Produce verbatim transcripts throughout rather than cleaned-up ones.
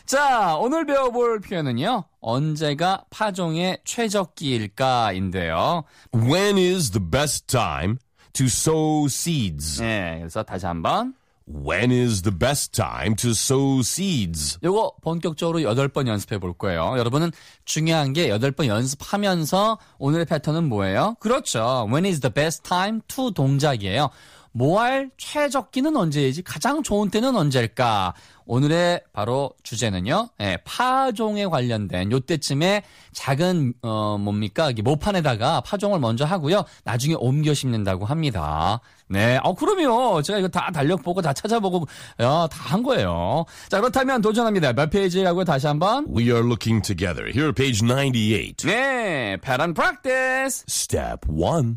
자, 오늘 배워볼 표현은요. 언제가 파종의 최적기일까인데요. When is the best time to sow seeds? 네, 그래서 다시 한번. When is the best time to sow seeds? 요거 본격적으로 여덟 번 연습해 볼 거예요. 여러분은 중요한 게 여덟 번 연습하면서 오늘의 패턴은 뭐예요? 그렇죠. When is the best time to 동작이에요. 뭐 할 최적기는 언제이지? 가장 좋은 때는 언제일까? 오늘의 바로 주제는요. 예, 파종에 관련된 요때쯤에 작은 어 뭡니까? 모판에다가 파종을 먼저 하고요. 나중에 옮겨 심는다고 합니다. 네. 어 그럼요. 제가 이거 다 달력 보고 다 찾아보고 야, 다 한 거예요. 자, 그렇다면 도전합니다. 몇 페이지라고요? 다시 한번. We are looking together. Here, page ninety-eight. 네. pattern practice. Step one.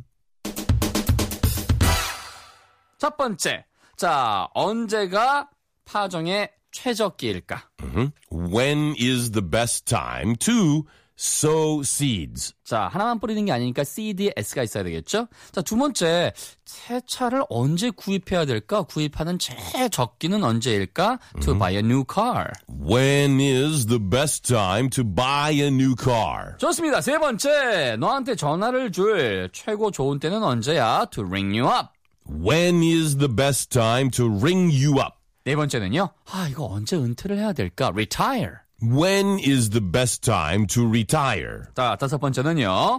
첫 번째. 자, 언제가 파종의 최적기일까? Mm-hmm. When is the best time to sow seeds? 자, 하나만 뿌리는 게 아니니까 seed에 s가 있어야 되겠죠? 자, 두 번째. 새 차를 언제 구입해야 될까? 구입하는 최적기는 언제일까? To mm-hmm. buy a new car. When is the best time to buy a new car? 좋습니다. 세 번째. 너한테 전화를 줄 최고 좋은 때는 언제야? To ring you up. When is the best time to ring you up? 네 번째는요. 아, 이거 언제 은퇴를 해야 될까? Retire. When is the best time to retire? 자, 다섯 번째는요.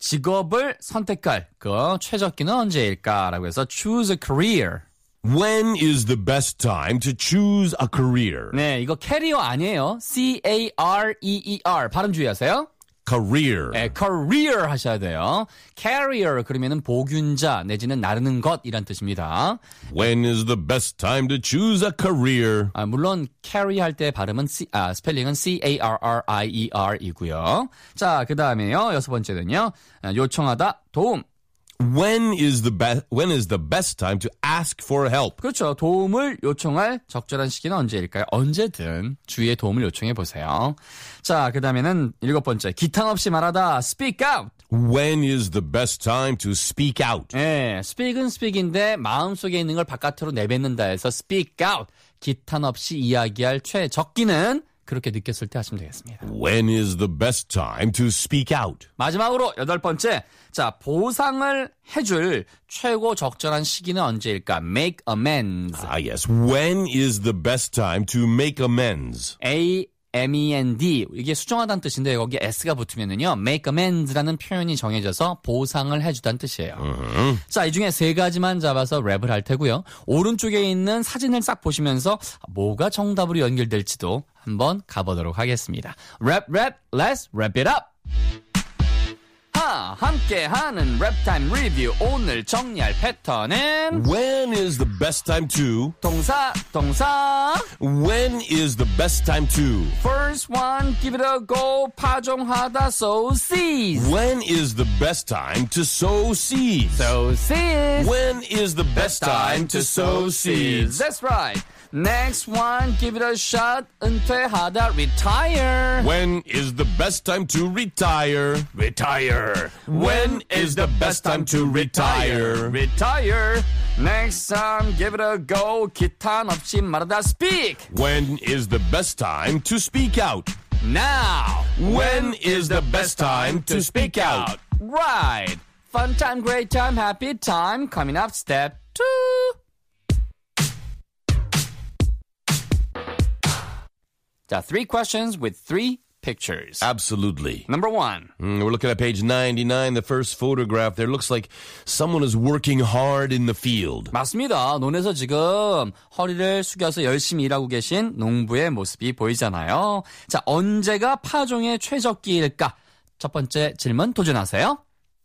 직업을 선택할 그 최적기는 언제일까? 라고 해서 choose a career. When is the best time to choose a career? 네, 이거 캐리어 아니에요. C A R E E R. 발음 주의하세요. Career. 네, career 하셔야 돼요. carrier 그러면은 복균자 내지는 나르는 것이란 뜻입니다. When is the best time to choose a career? 아, 물론 carry 할 때 발음은 C, 아, 스펠링은 C A R R I E R이고요. 자, 그다음에요. 여섯 번째는요. 요청하다 도움. When is the best when is the best time to ask for help? 그렇죠. 도움을 요청할 적절한 시기는 언제일까요? 언제든 주위에 도움을 요청해 보세요. 자, 그다음에는 일곱 번째. 기탄 없이 말하다. speak out. When is the best time to speak out? 네, speak은 speak인데 마음속에 있는 걸 바깥으로 내뱉는다 해서 speak out. 기탄 없이 이야기할 최적기는 그렇게 느꼈을 때 하시면 되겠습니다. When is the best time to speak out? 마지막으로 여덟 번째. 자, 보상을 해줄 최고 적절한 시기는 언제일까? Make amends. Ah, yes. When is the best time to make amends? A M E N D. 이게 수정하다는 뜻인데 거기에 S가 붙으면은요. make amends라는 표현이 정해져서 보상을 해주다는 뜻이에요. Uh-huh. 자, 이 중에 세 가지만 잡아서 랩을 할 테고요. 오른쪽에 있는 사진을 싹 보시면서 뭐가 정답으로 연결될지도 한번 가보도록 하겠습니다. 랩, 랩, let's wrap it up! 하, 함께하는 랩타임 리뷰 오늘 정리할 패턴은 When is the best time to? 동사, 동사 When is the best time to? First one, give it a go 파종하다, sow seeds When is the best time to sow seeds? sow seeds When is the best time to sow seeds? That's right. Next one, give it a shot. 은퇴하다, retire. When is the best time to retire? Retire. When is the best time to retire? Retire. Next time, give it a go. 기탄 없이 말하다, speak. When is the best time to speak out? Now. When is the best time to speak out? Right. Fun time, great time, happy time. Coming up, step two. 자, three questions with three pictures. Absolutely. Number one. Mm, we're looking at page ninety-nine. The first photograph there looks like someone is working hard in the field. 맞습니다. 논에서 지금 허리를 숙여서 열심히 일하고 계신 농부의 모습이 보이잖아요. 자, 언제가 파종의 최적기일까? 첫 번째 질문 도전하세요.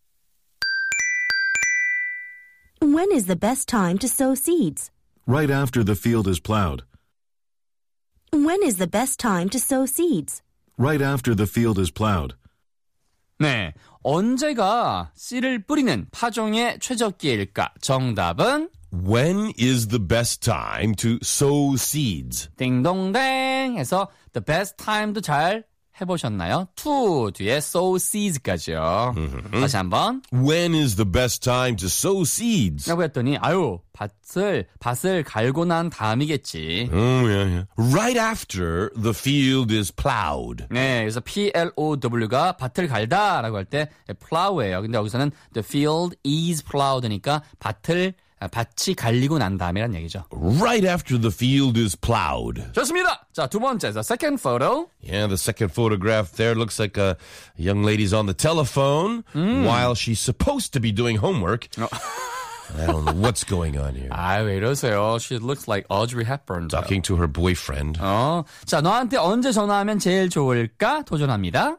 When is the best time to sow seeds? Right after the field is plowed. When is the best time to sow seeds? Right after the field is plowed. 네, 언제가 씨를 뿌리는 파종의 최적기일까? 정답은 When is the best time to sow seeds? 딩동댕 해서 the best time도 잘 해보셨나요? to 뒤에 sow seeds까지요. 다시 한번. When is the best time to sow seeds? 라고 했더니 아유 밭을 밭을 갈고 난 다음이겠지. Oh, yeah, yeah. Right after the field is plowed. 네, 그래서 P-L-O-W가 밭을 갈다라고 할 때 plow예요. 근데 여기서는 the field is plowed니까 밭을 밭이 갈리고 난 다음이란 얘기죠. Right after the field is plowed. 좋습니다. 자, 두 번째, the second photo. Yeah, the second photograph there looks like a young lady's on the telephone while she's supposed to be doing homework. I don't know what's going on here. 아, 왜 이러세요? She looks like Audrey Hepburn. Talking to her boyfriend. 어, 자, 너한테 언제 전화하면 제일 좋을까? 도전합니다.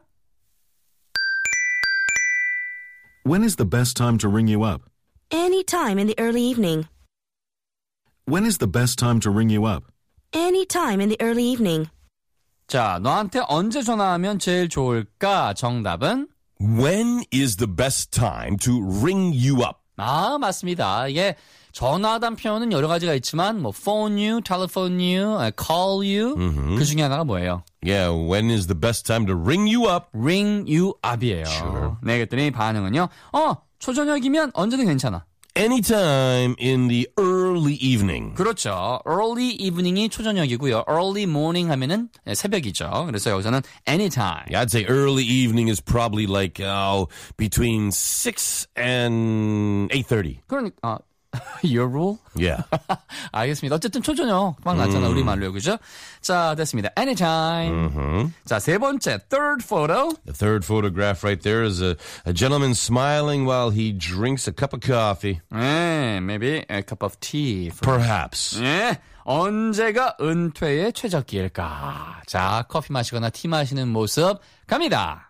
When is the best time to ring you up? Any time in the early evening. When is the best time to ring you up? Any time in the early evening. 자, 너한테 언제 전화하면 제일 좋을까? 정답은? When is the best time to ring you up? 아, 맞습니다. 이게 전화하다는 표현은 여러 가지가 있지만 뭐 phone you, telephone you, call you 그 중에 하나가 뭐예요? Yeah, when is the best time to ring you up? ring you up이에요. Sure. 네, 그랬더니 반응은요. 어, 초저녁이면 언제든 괜찮아. Anytime in the early evening. 그렇죠. early evening이 초저녁이고요. early morning 하면은 새벽이죠. 그래서 여기서는 anytime. I'd say early evening is probably like oh, between six and eight thirty. 그러니까 아, your rule? Yeah. 알겠습니다. 어쨌든 초저녁 막 났잖아. 우리말로요. 그죠? 자, 됐습니다. anytime. Mm-hmm. 자, 세 번째 third photo. The third photograph right there is a, a gentleman smiling while he drinks a cup of coffee. 네, maybe a cup of tea. For... Perhaps. 네, 언제가 은퇴의 최적기일까? 자, 커피 마시거나 티 마시는 모습 갑니다.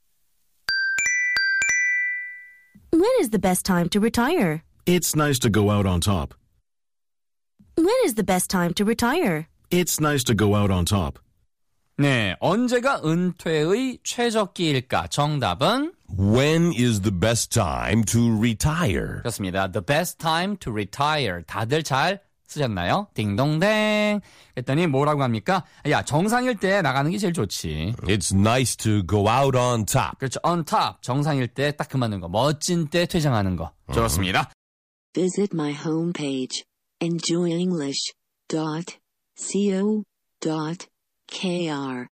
When is the best time to retire? It's nice to go out on top. When is the best time to retire? It's nice to go out on top. 네, 언제가 은퇴의 최적기일까? 정답은? When is the best time to retire? 그렇습니다. The best time to retire. 다들 잘 쓰셨나요? 딩동댕. 했더니 뭐라고 합니까? 야, 정상일 때 나가는 게 제일 좋지. It's nice to go out on top. 그렇죠. on top. 정상일 때 딱 그만둔 거. 멋진 때 퇴장하는 거. 좋습니다. Visit my homepage, enjoy english dot co dot kr.